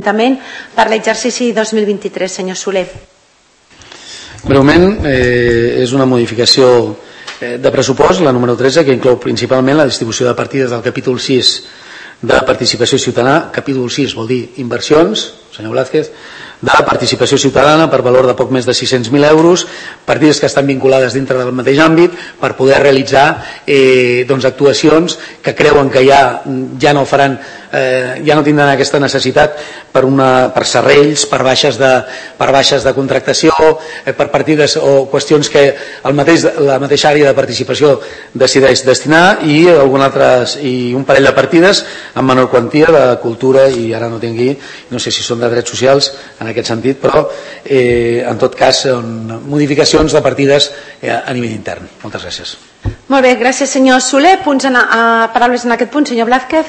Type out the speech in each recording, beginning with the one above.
per l'exercici 2023, senyor Soler. Breument, és una modificació de pressupost, la número 13, que inclou principalment la distribució de partides del capítol 6 de participació ciutadana. Capítol 6 vol dir inversions, senyor Blázquez, de participació ciutadana per valor de poc més de 600.000 euros, partides que estan vinculades dintre del mateix àmbit per poder realitzar actuacions que creuen que ja no faran, ja no tindran aquesta necessitat per serrells, per baixes de contractació, per partides o qüestions que la mateixa àrea de participació decideix destinar, i un parell de partides amb menor quantia de cultura, i ara no tinc aquí, no sé si són de drets socials en aquest sentit, però en tot cas són modificacions de partides a nivell intern. Moltes gràcies. Molt bé, gràcies senyor Soler. Paraules en aquest punt, senyor Blázquez.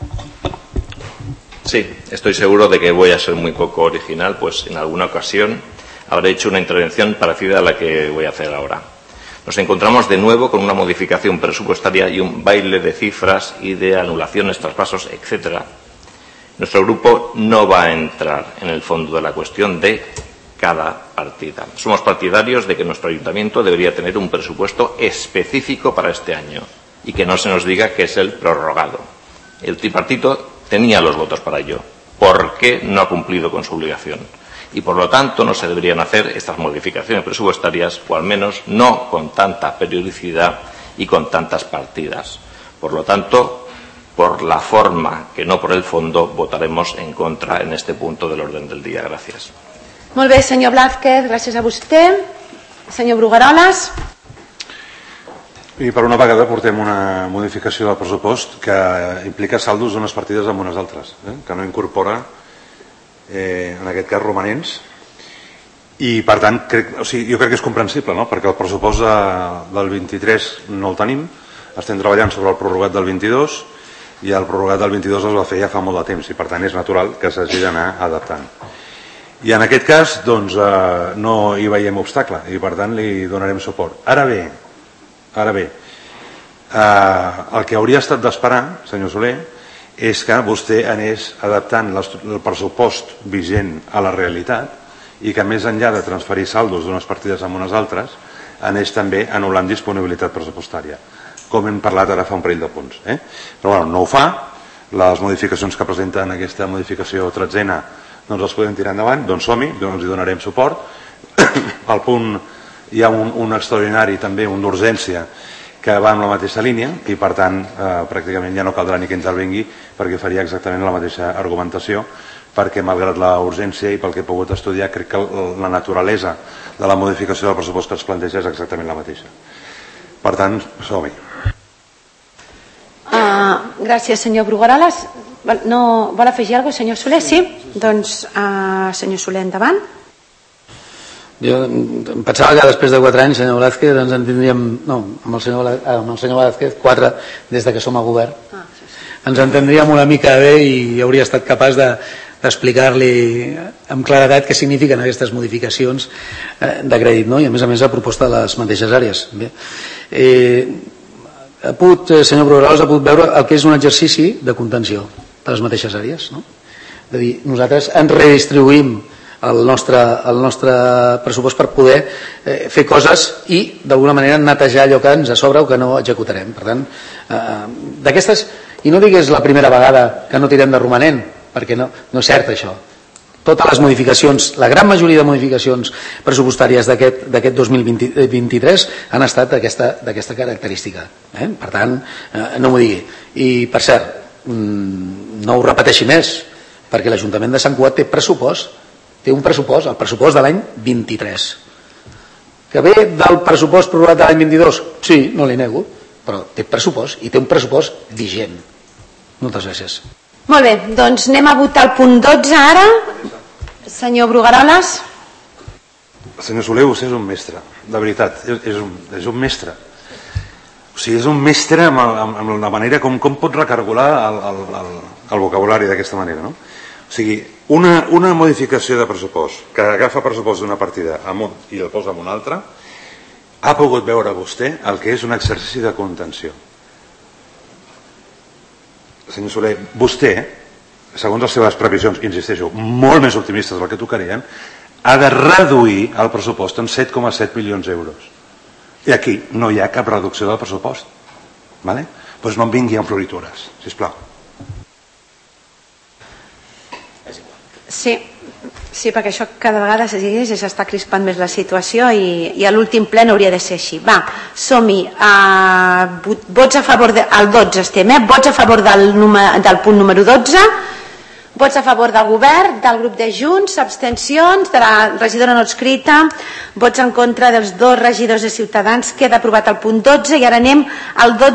Sí, estoy seguro de que voy a ser muy poco original, pues en alguna ocasión habré hecho una intervención parecida a la que voy a hacer ahora. Nos encontramos de nuevo con una modificación presupuestaria y un baile de cifras y de anulaciones, traspasos, etcétera. Nuestro grupo no va a entrar en el fondo de la cuestión de cada partida. Somos partidarios de que nuestro ayuntamiento debería tener un presupuesto específico para este año y que no se nos diga que es el prorrogado. El tripartito tenía los votos para ello. ¿Por qué no ha cumplido con su obligación? Y por lo tanto no se deberían hacer estas modificaciones presupuestarias, o al menos no con tanta periodicidad y con tantas partidas. Por lo tanto, por la forma que no por el fondo, votaremos en contra en este punto del orden del día. Gràcies. Molt bé, senyor Blázquez, gràcies a vostè. Senyor Brugueroles. I per una vegada portem una modificació del pressupost que implica saldos d'unes partides amb unes altres, que no incorpora, en aquest cas, romanents. I, per tant, jo crec que és comprensible, no? Perquè el pressupost del 23 no el tenim, estem treballant sobre el prorrogat del 22, i el prorrogat del 22 es va fer ja fa molt de temps, i per tant és natural que s'hagi d'anar adaptant. I en aquest cas doncs no hi veiem obstacle i per tant li donarem suport. Ara bé, el que hauria estat d'esperar, senyor Soler, és que vostè anés adaptant el pressupost vigent a la realitat i que més enllà de transferir saldos d'unes partides amb unes altres anés també anul·lant disponibilitat pressupostària, com hem parlat ara fa un parell de punts. Però no ho fa, les modificacions que presenten aquesta modificació 13ena doncs les podem tirar endavant, doncs som-hi, doncs hi donarem suport. Al punt hi ha un extraordinari també, un d'urgència, que va en la mateixa línia i per tant pràcticament ja no caldrà ni que intervengui perquè faria exactament la mateixa argumentació, perquè malgrat la urgència i pel que he pogut estudiar crec que la naturalesa de la modificació del pressupost que es planteja és exactament la mateixa. Per tant, som-hi. Gràcies, senyor Brugueroles. No vol afegir alguna cosa, senyor Soler? Sí? Doncs, senyor Soler, endavant. Jo em pensava que després de 4 anys, senyor Blázquez, ens en tindríem, no, amb el senyor Blázquez, 4 des de que som a govern, ens entendríem una mica bé i hauria estat capaç d'explicar-li amb claredat què signifiquen aquestes modificacions de crèdit, no? I a més a proposta de les mateixes àrees. Bé, senyor Brugueroles, ha pogut veure el que és un exercici de contenció de les mateixes àrees, no? És a dir, nosaltres ens redistribuïm el nostre pressupost per poder fer coses i d'alguna manera netejar allò que ens sobra o que no executarem. Per tant, d'aquestes, i no digués la primera vegada que no tirem de romanent, perquè no és cert això. Totes les modificacions, la gran majoria de modificacions pressupostàries d'aquest 2023 han estat d'aquesta característica. Per tant, no m'ho digui. I per cert, no ho repeteixi més, perquè l'Ajuntament de Sant Cugat té pressupost, té un pressupost, el pressupost de l'any 23. Que ve del pressupost prorrogat de l'any 22? Sí, no li nego, però té pressupost i té un pressupost vigent. Moltes gràcies. Molt bé, doncs anem a votar el punt 12 ara. Senyor Brugueroles. Senyor Soler, vostè és un mestre, de veritat, és un mestre. O sigui, és un mestre amb la manera com pot recargolar el vocabulari d'aquesta manera, no? O sigui, una modificació de pressupost que agafa pressupost d'una partida i el posa en una altra, ha pogut veure vostè el que és un exercici de contenció. Senyor Soler, vostè segons les seves previsions, insisteixo, molt més optimistes del que tocarien, ha de reduir el pressupost en 7,7 milions d'euros. I aquí no hi ha cap reducció del pressupost. Doncs no em vingui amb floritures, sisplau. Sí, perquè això cada vegada s'està crispant més la situació i a l'últim ple no hauria de ser així. Va, som-hi. Vots a favor del 12 estem, vots a favor del punt número 12, vots a favor del govern, del grup de Junts, abstencions, de la regidora no adscrita, vots en contra dels 2 regidors de Ciutadans. Queda aprovat el punt 12 i ara anem al 12.